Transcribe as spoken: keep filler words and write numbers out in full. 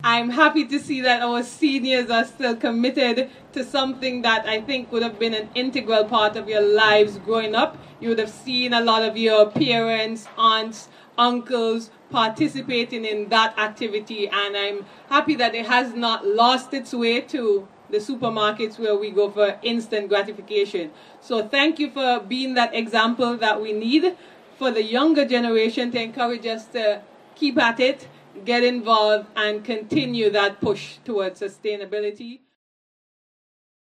I'm happy to see that our seniors are still committed to something that I think would have been an integral part of your lives growing up. You would have seen a lot of your parents, aunts, uncles participating in that activity, and I'm happy that it has not lost its way to the supermarkets where we go for instant gratification. So thank you for being that example that we need for the younger generation to encourage us to keep at it, get involved, and continue that push towards sustainability.